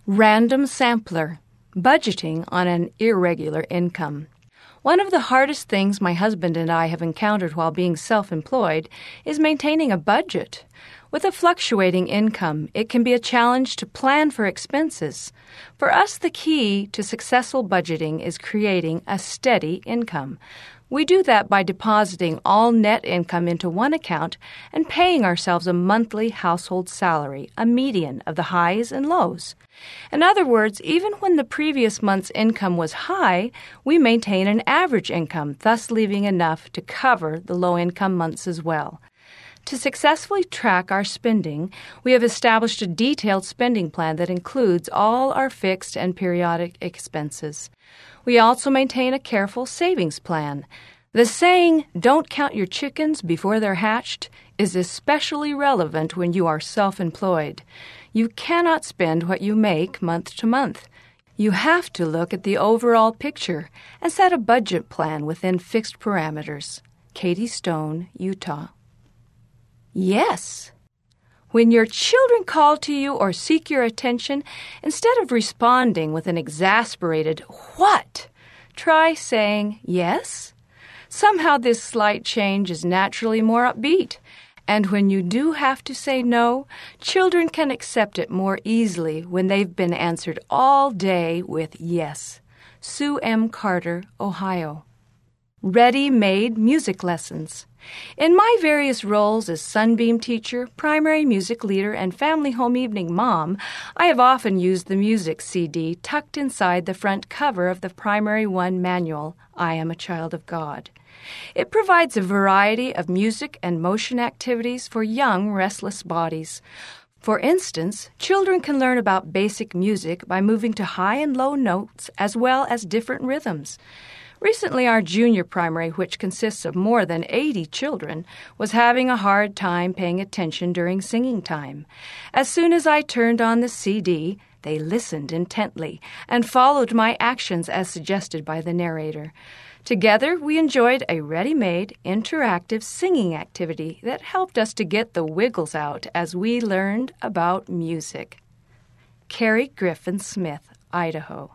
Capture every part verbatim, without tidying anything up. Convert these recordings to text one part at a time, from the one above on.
Random sampler, budgeting on an irregular income. One of the hardest things my husband and I have encountered while being self-employed is maintaining a budget. With a fluctuating income, it can be a challenge to plan for expenses. For us, the key to successful budgeting is creating a steady income. We do that by depositing all net income into one account and paying ourselves a monthly household salary, a median of the highs and lows. In other words, even when the previous month's income was high, we maintain an average income, thus leaving enough to cover the low-income months as well. To successfully track our spending, we have established a detailed spending plan that includes all our fixed and periodic expenses. We also maintain a careful savings plan. The saying, "Don't count your chickens before they're hatched," is especially relevant when you are self-employed. You cannot spend what you make month to month. You have to look at the overall picture and set a budget plan within fixed parameters. Katie Stone, Utah. Yes. When your children call to you or seek your attention, instead of responding with an exasperated "what?", try saying yes. Somehow this slight change is naturally more upbeat, and when you do have to say no, children can accept it more easily when they've been answered all day with yes. Sue M. Carter, Ohio. Ready-made music lessons. In my various roles as Sunbeam teacher, primary music leader, and family home evening mom, I have often used the music C D tucked inside the front cover of the Primary One manual, I Am a Child of God. It provides a variety of music and motion activities for young, restless bodies. For instance, children can learn about basic music by moving to high and low notes as well as different rhythms. Recently, our junior primary, which consists of more than eighty children, was having a hard time paying attention during singing time. As soon as I turned on the C D, they listened intently and followed my actions as suggested by the narrator. Together, we enjoyed a ready-made, interactive singing activity that helped us to get the wiggles out as we learned about music. Carrie Griffin Smith, Idaho.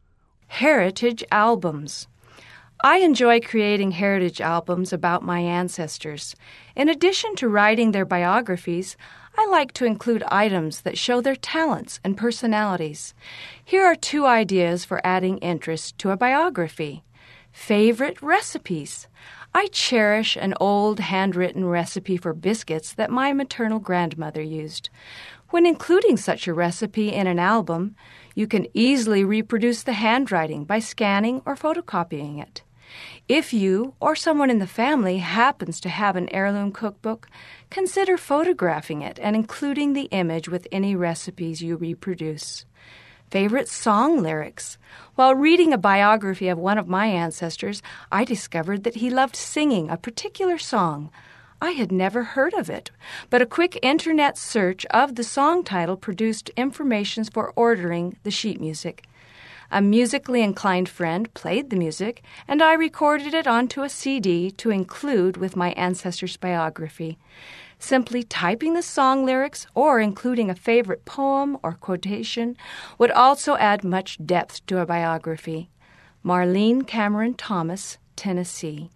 Heritage albums. I enjoy creating heritage albums about my ancestors. In addition to writing their biographies, I like to include items that show their talents and personalities. Here are two ideas for adding interest to a biography. Favorite recipes. I cherish an old handwritten recipe for biscuits that my maternal grandmother used. When including such a recipe in an album, you can easily reproduce the handwriting by scanning or photocopying it. If you or someone in the family happens to have an heirloom cookbook, consider photographing it and including the image with any recipes you reproduce. Favorite song lyrics. While reading a biography of one of my ancestors, I discovered that he loved singing a particular song. I had never heard of it, but a quick internet search of the song title produced information for ordering the sheet music. A musically inclined friend played the music, and I recorded it onto a C D to include with my ancestor's biography. Simply typing the song lyrics or including a favorite poem or quotation would also add much depth to a biography. Marlene Cameron Thomas, Tennessee.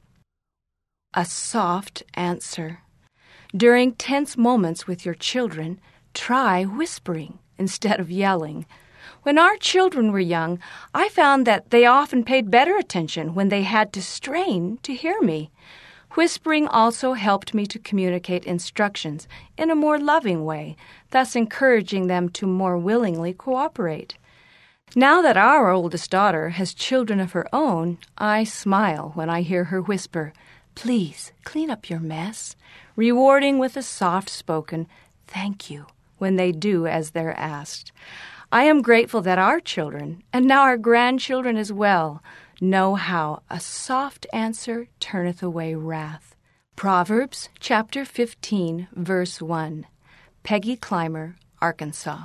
A soft answer. During tense moments with your children, try whispering instead of yelling. When our children were young, I found that they often paid better attention when they had to strain to hear me. Whispering also helped me to communicate instructions in a more loving way, thus encouraging them to more willingly cooperate. Now that our oldest daughter has children of her own, I smile when I hear her whisper, "Please, clean up your mess," rewarding with a soft-spoken "thank you" when they do as they're asked. I am grateful that our children, and now our grandchildren as well, know how a soft answer turneth away wrath. Proverbs chapter fifteen, verse one. Peggy Clymer, Arkansas.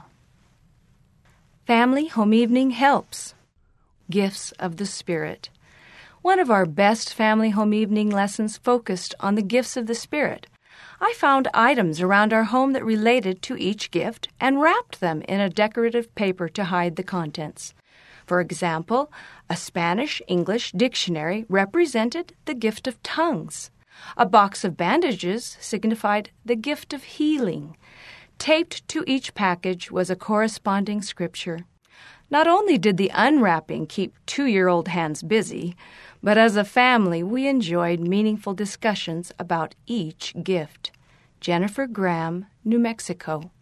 Family Home Evening Helps. Gifts of the Spirit. One of our best family home evening lessons focused on the gifts of the Spirit. I found items around our home that related to each gift and wrapped them in a decorative paper to hide the contents. For example, a Spanish-English dictionary represented the gift of tongues. A box of bandages signified the gift of healing. Taped to each package was a corresponding scripture. Not only did the unwrapping keep two-year-old hands busy, but as a family we enjoyed meaningful discussions about each gift. Jennifer Graham, New Mexico.